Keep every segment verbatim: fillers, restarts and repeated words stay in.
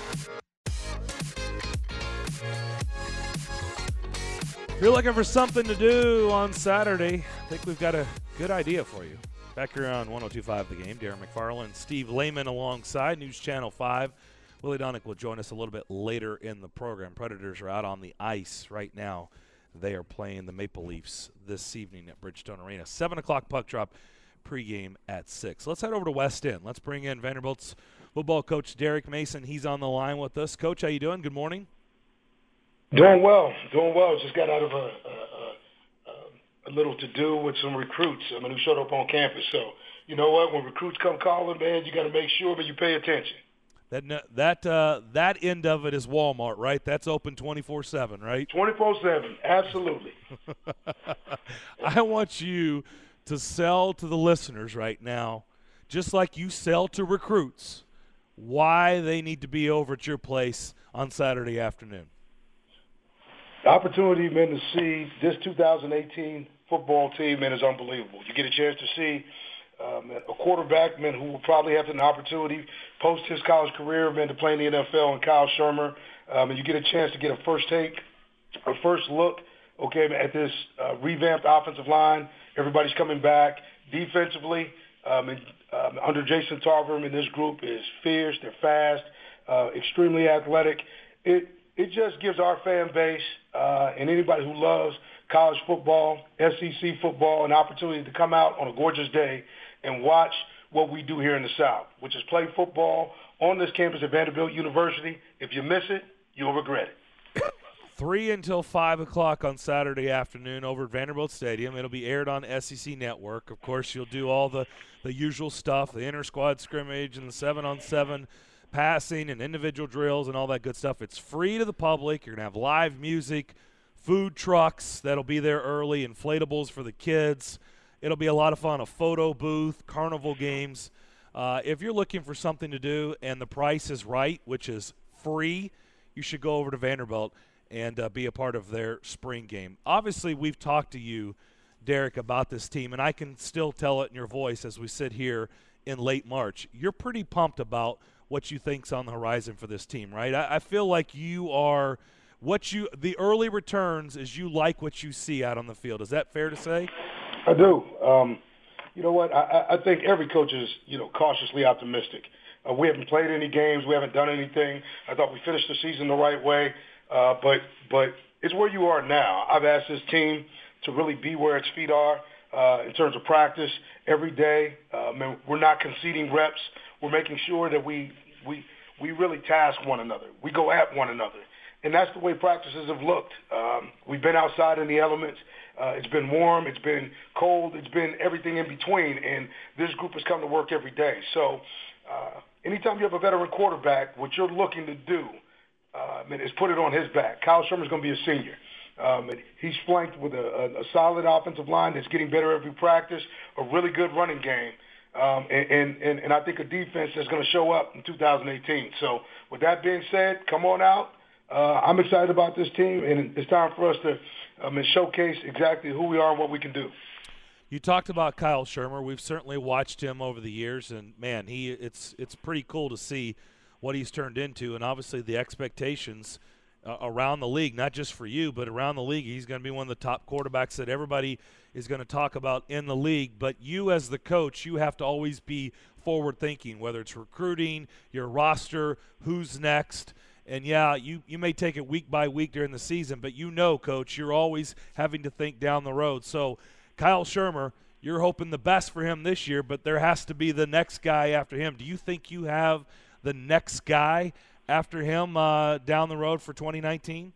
If you're looking for something to do on Saturday, I think we've got a good idea for you. Back here on one oh two point five The Game, Darren McFarland, Steve Lehman alongside, News Channel five. Willie Donick will join us a little bit later in the program. Predators are out on the ice right now. They are playing the Maple Leafs this evening at Bridgestone Arena. seven o'clock puck drop, pregame at six. Let's head over to West End. Let's bring in Vanderbilt's football coach, Derek Mason. He's on the line with us. Coach, how you doing? Good morning. Doing well, doing well. Just got out of a, a, a, a little to-do with some recruits, I mean, who showed up on campus. So, you know what? When recruits come calling, man, you got to make sure that you pay attention. That that uh, that end of it is Walmart, right? That's open twenty-four seven, right? twenty-four seven, absolutely. I want you to sell to the listeners right now, just like you sell to recruits, why they need to be over at your place on Saturday afternoon. The opportunity, man, to see this two thousand eighteen football team, man, is unbelievable. You get a chance to see um, a quarterback, man, who will probably have an opportunity post his college career, man, to play in the N F L, and Kyle Shermer. Um, and you get a chance to get a first take, a first look, okay, at this uh, revamped offensive line. Everybody's coming back defensively. Um, and, um, under Jason Tarver, and this group is fierce. They're fast, uh, extremely athletic. It It just gives our fan base uh, and anybody who loves college football, S E C football, an opportunity to come out on a gorgeous day and watch what we do here in the South, which is play football on this campus at Vanderbilt University. If you miss it, you'll regret it. Three until five o'clock on Saturday afternoon over at Vanderbilt Stadium. It'll be aired on S E C Network. Of course, you'll do all the, the usual stuff, the inter-squad scrimmage and the seven-on-seven passing and individual drills and all that good stuff. It's free to the public. You're going to have live music, food trucks that'll be there early, inflatables for the kids. It'll be a lot of fun, a photo booth, carnival games. Uh, if you're looking for something to do and the price is right, which is free, you should go over to Vanderbilt and uh, be a part of their spring game. Obviously, we've talked to you, Derek, about this team, and I can still tell it in your voice as we sit here in late March. You're pretty pumped about what you think's on the horizon for this team, right? I, I feel like you are what you the early returns is you like what you see out on the field. Is that fair to say? I do. Um, you know what? I, I think every coach is, you know, cautiously optimistic. Uh, we haven't played any games. We haven't done anything. I thought we finished the season the right way, uh, but but it's where you are now. I've asked this team to really be where its feet are uh, in terms of practice every day. Um, and we're not conceding reps. We're making sure that we we we really task one another. We go at one another. And that's the way practices have looked. Um, we've been outside in the elements. Uh, it's been warm. It's been cold. It's been everything in between. And this group has come to work every day. So uh, anytime you have a veteran quarterback, what you're looking to do uh, I mean, is put it on his back. Kyle Shermer's going to be a senior. Um, and he's flanked with a, a, a solid offensive line that's getting better every practice, a really good running game. Um, and, and, and I think a defense that's going to show up in two thousand eighteen. So with that being said, come on out. Uh, I'm excited about this team, and it's time for us to um, showcase exactly who we are and what we can do. You talked about Kyle Shermer. We've certainly watched him over the years, and, man, he it's it's pretty cool to see what he's turned into, and obviously the expectations uh, around the league, not just for you, but around the league. He's going to be one of the top quarterbacks that everybody is going to talk about in the league. But you as the coach, you have to always be forward-thinking, whether it's recruiting, your roster, who's next. And, yeah, you, you may take it week by week during the season, but you know, Coach, you're always having to think down the road. So, Kyle Shermer, you're hoping the best for him this year, but there has to be the next guy after him. Do you think you have the next guy after him uh, down the road for twenty nineteen?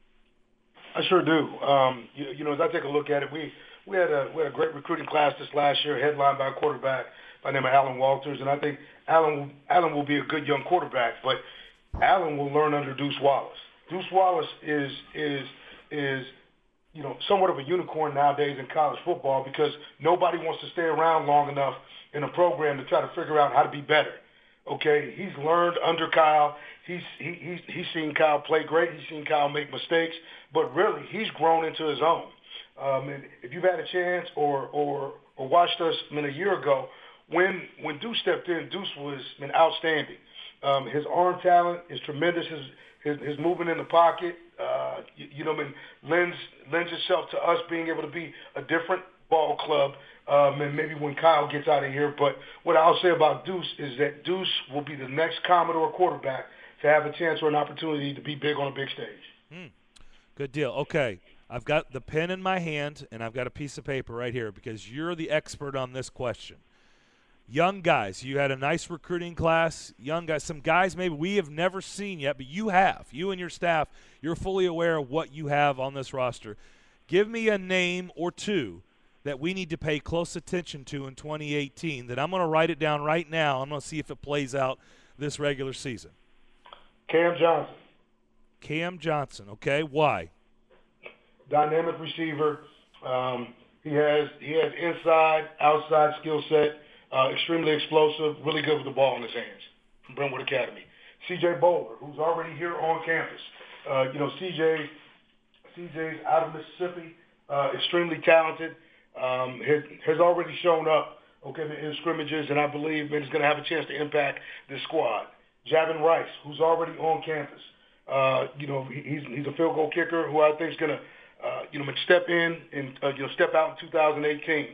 I sure do. Um, you, you know, as I take a look at it, we we had a we had a great recruiting class this last year, headlined by a quarterback by the name of Alan Walters, and I think Alan Alan will be a good young quarterback, but Allen will learn under Deuce Wallace. Deuce Wallace is is is you know somewhat of a unicorn nowadays in college football because nobody wants to stay around long enough in a program to try to figure out how to be better. Okay, he's learned under Kyle. He's he, he's he's seen Kyle play great. He's seen Kyle make mistakes, but really he's grown into his own. Um, and if you've had a chance or or or watched us I mean, a year ago when when Deuce stepped in, Deuce was I mean, outstanding. Um, his arm talent is tremendous. His his, his movement in the pocket, uh, you, you know, I mean, lends lends itself to us being able to be a different ball club. Um, and maybe when Kyle gets out of here. But what I'll say about Deuce is that Deuce will be the next Commodore quarterback to have a chance or an opportunity to be big on a big stage. Hmm. Good deal. Okay, I've got the pen in my hand, and I've got a piece of paper right here because you're the expert on this question. Young guys, you had a nice recruiting class. Young guys, some guys maybe we have never seen yet, but you have. You and your staff, you're fully aware of what you have on this roster. Give me a name or two that we need to pay close attention to in twenty eighteen, that I'm going to write it down right now. I'm going to see if it plays out this regular season. Cam Johnson. Cam Johnson, okay. Why? Dynamic receiver. Um, he has he has inside, outside skill set. Uh, extremely explosive, really good with the ball in his hands from Brentwood Academy. C J Bowler, who's already here on campus. Uh, you know, C J, C J's out of Mississippi, uh, extremely talented. Um, has, has already shown up, okay, in scrimmages, and I believe man, he's going to have a chance to impact this squad. Javin Rice, who's already on campus. Uh, you know, he's he's a field goal kicker who I think is going to, uh, you know, step in and uh, you know step out in two thousand eighteen.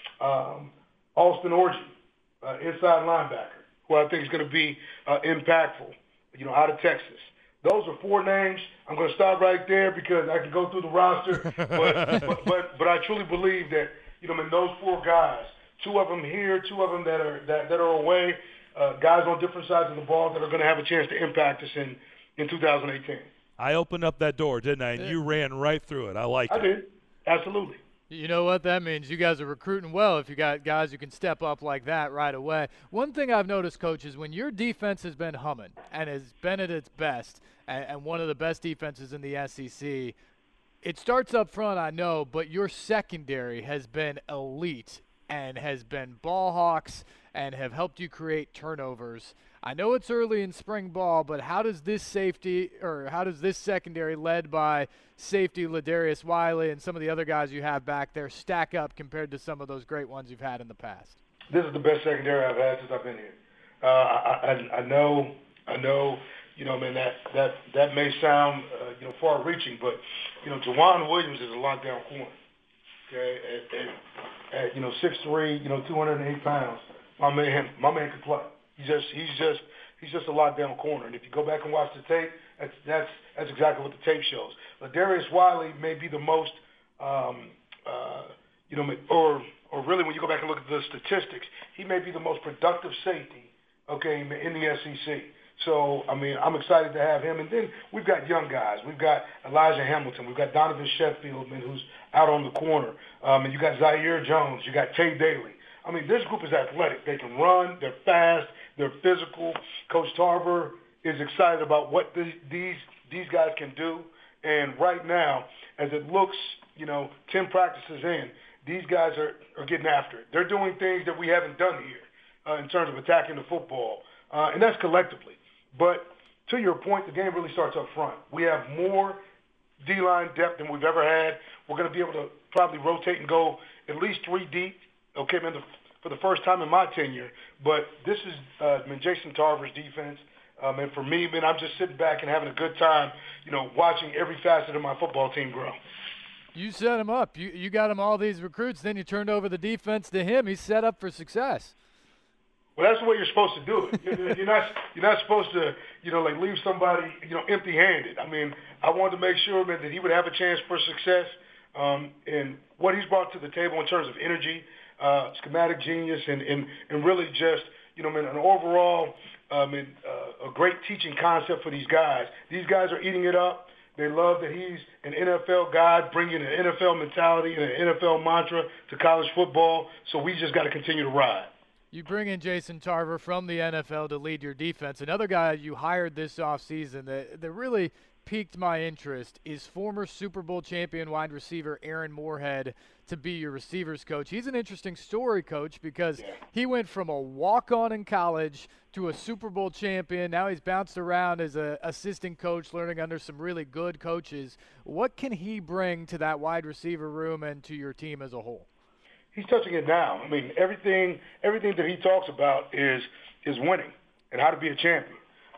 Um, Austin Orgy, uh, inside linebacker, who I think is going to be uh, impactful, you know, out of Texas. Those are four names. I'm going to stop right there because I can go through the roster, but, but but but I truly believe that, you know, I mean, those four guys, two of them here, two of them that are that, that are away, uh, guys on different sides of the ball that are going to have a chance to impact us in, in two thousand eighteen. I opened up that door, didn't I? And you ran right through it. I like I it. I did. Absolutely. You know what that means? You guys are recruiting well if you got guys who can step up like that right away. One thing I've noticed, Coach, is when your defense has been humming and has been at its best and, and one of the best defenses in the S E C, it starts up front, I know, but your secondary has been elite and has been ball hawks and have helped you create turnovers. I know it's early in spring ball, but how does this safety or how does this secondary led by safety Ladarius Wiley and some of the other guys you have back there stack up compared to some of those great ones you've had in the past? This is the best secondary I've had since I've been here. Uh, I, I, I know, I know, you know, man, that that that may sound, uh, you know, far-reaching, but you know, Jawan Williams is a lockdown corner. Okay, at, at, at you know six three, you know, two hundred eight pounds. My man, my man can play. He's just, he's just, he's just a lockdown corner. And if you go back and watch the tape, that's that's that's exactly what the tape shows. Ladarius Wiley may be the most, um, uh, you know, or or really when you go back and look at the statistics, he may be the most productive safety, okay, in the S E C. So, I mean, I'm excited to have him. And then we've got young guys. We've got Elijah Hamilton. We've got Donovan Sheffield, man, who's out on the corner. Um, and you got Zaire Jones. You got Tay Daly. I mean, this group is athletic. They can run. They're fast. They're physical. Coach Tarver is excited about what the, these these guys can do. And right now, as it looks, you know, ten practices in, these guys are, are getting after it. They're doing things that we haven't done here uh, in terms of attacking the football. Uh, and that's collectively. But to your point, the game really starts up front. We have more D-line depth than we've ever had. We're going to be able to probably rotate and go at least three deep, okay, man, the, for the first time in my tenure. But this is uh, man, Jason Tarver's defense. Um, and for me, man, I'm just sitting back and having a good time, you know, watching every facet of my football team grow. You set him up. You you got him all these recruits. Then you turned over the defense to him. He's set up for success. Well, that's the way you're supposed to do it. You're, you're not you're not supposed to, you know, like leave somebody, you know, empty-handed. I mean, I wanted to make sure, man, that he would have a chance for success. Um, and what he's brought to the table in terms of energy, uh, schematic genius, and, and, and really just, you know, man, an overall, um, and, uh, a great teaching concept for these guys. These guys are eating it up. They love that he's an N F L guy, bringing an N F L mentality and an N F L mantra to college football. So we just got to continue to ride. You bring in Jason Tarver from the N F L to lead your defense. Another guy you hired this offseason that, that really piqued my interest is former Super Bowl champion wide receiver Aaron Moorhead to be your receivers coach. He's an interesting story, Coach, because yeah. he went from a walk-on in college to a Super Bowl champion. Now he's bounced around as an assistant coach, learning under some really good coaches. What can he bring to that wide receiver room and to your team as a whole? He's touching it now. I mean, everything everything that he talks about is is winning and how to be a champion.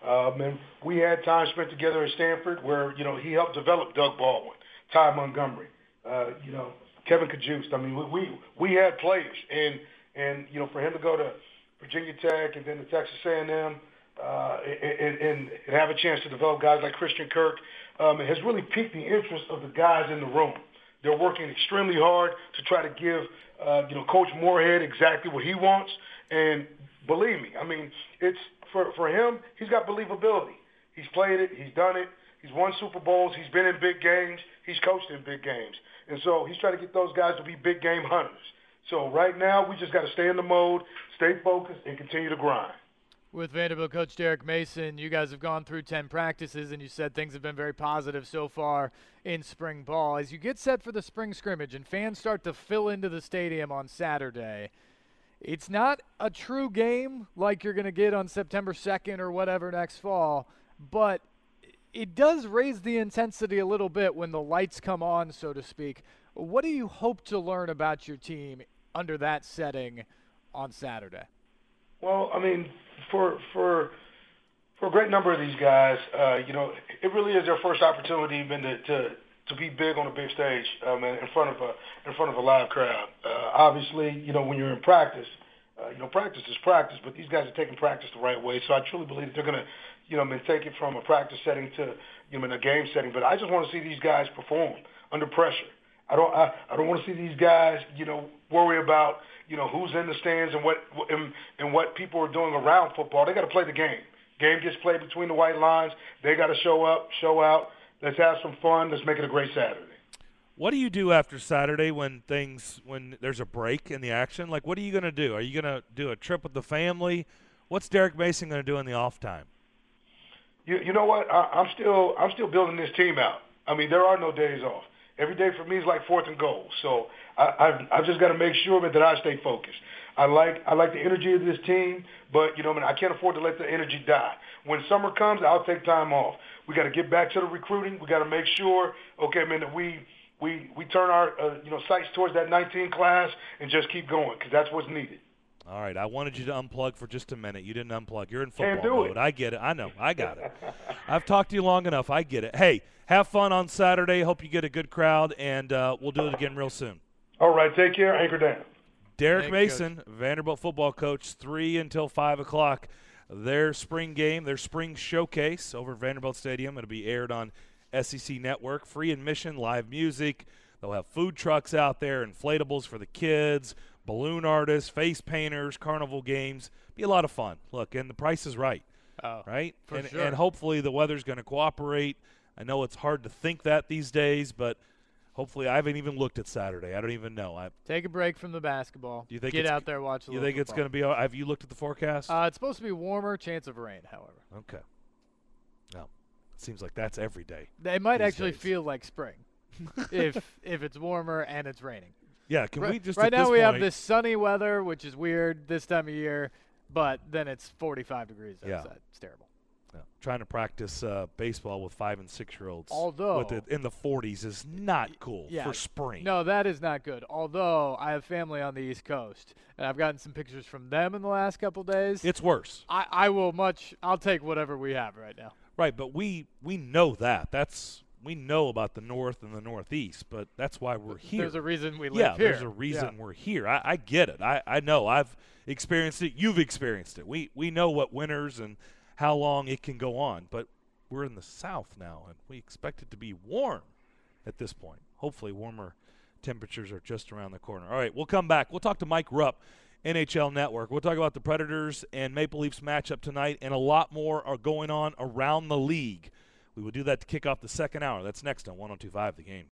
Um, and we had time spent together at Stanford where, you know, he helped develop Doug Baldwin, Ty Montgomery, uh, you know, Kevin Cajuste. I mean, we, we we had players, and and you know, for him to go to Virginia Tech and then to Texas A and M uh, and, and, and have a chance to develop guys like Christian Kirk, um, it has really piqued the interest of the guys in the room. They're working extremely hard to try to give uh, you know, Coach Moorhead exactly what he wants, and believe me, I mean, it's for for him. He's got believability. He's played it. He's done it. He's won Super Bowls. He's been in big games. He's coached in big games. And so he's trying to get those guys to be big game hunters. So right now we just got to stay in the mode, stay focused, and continue to grind. With Vanderbilt coach Derek Mason, you guys have gone through ten practices, and you said things have been very positive so far in spring ball. As you get set for the spring scrimmage and fans start to fill into the stadium on Saturday, it's not a true game like you're going to get on September second or whatever next fall, but it does raise the intensity a little bit when the lights come on, so to speak. What do you hope to learn about your team under that setting on Saturday? Well, I mean, for for for a great number of these guys, uh, you know, it really is their first opportunity even to to, to be big on a big stage, um, in front of a in front of a live crowd. Uh, obviously, you know, when you're in practice, uh, you know, practice is practice, but these guys are taking practice the right way. So I truly believe that they're going to, you know, I mean, take it from a practice setting to, you know, in a game setting. But I just want to see these guys perform under pressure. I don't, I, I don't want to see these guys, you know, worry about, you know, who's in the stands and what and, and what people are doing around football. They got to play the game. Game gets played between the white lines. They got to show up, show out. Let's have some fun. Let's make it a great Saturday. What do you do after Saturday when things when there's a break in the action? Like, what are you going to do? Are you going to do a trip with the family? What's Derek Mason going to do in the off time? You, you know what? I, I'm still I'm still building this team out. I mean, there are no days off. Every day for me is like fourth and goal. So I, I've, I've just got to make sure that I stay focused. I like I like the energy of this team, but you know, I mean, I can't afford to let the energy die. When summer comes, I'll take time off. We got to get back to the recruiting. We got to make sure, okay, man, that we we we turn our uh, you know sights towards that nineteen class and just keep going because that's what's needed. All right, I wanted you to unplug for just a minute. You didn't unplug. You're in football Can't do mode. it. I get it. I know. I got it. I've talked to you long enough. I get it. Hey, have fun on Saturday. Hope you get a good crowd, and uh, we'll do it again real soon. All right, take care. Anchor down. Derek Thanks, Mason, Coach. Vanderbilt football coach, three until five o'clock. Their spring game, their spring showcase over at Vanderbilt Stadium. It'll be aired on S E C Network. Free admission, live music. They'll have food trucks out there, inflatables for the kids, balloon artists, face painters, carnival games. Be a lot of fun. Look, and the price is right, Oh, right? for and, sure. and hopefully the weather's going to cooperate. I know it's hard to think that these days, but hopefully I haven't even looked at Saturday. I don't even know. I, Take a break from the basketball. Do you think Get it's- out there, watch a you little think it's football. going to be – have you looked at the forecast? Uh, it's supposed to be warmer, chance of rain, however. Okay. No, it seems like that's every day. It might These actually days. feel like spring if if it's warmer and it's raining. Yeah, can right we just right at now this we have point- this sunny weather, which is weird this time of year, but then it's forty-five degrees Yeah. outside. It's terrible. Yeah, trying to practice uh, baseball with five and six year olds Although- with it in the forties is not cool yeah, for spring. No, that is not good. Although I have family on the East Coast, and I've gotten some pictures from them in the last couple days. It's worse. I, I will much. I'll take whatever we have right now. Right, but we we know that. That's we know about the north and the northeast, but that's why we're here. There's a reason we live yeah, here. there's a reason Yeah. we're here. I, I get it. I, I know. I've experienced it. You've experienced it. We we know what winters and how long it can go on, but we're in the south now, and we expect it to be warm at this point. Hopefully warmer temperatures are just around the corner. All right, we'll come back. We'll talk to Mike Rupp, N H L Network. We'll talk about the Predators and Maple Leafs matchup tonight, and a lot more are going on around the league. We will do that to kick off the second hour. That's next on one oh two point five The Game.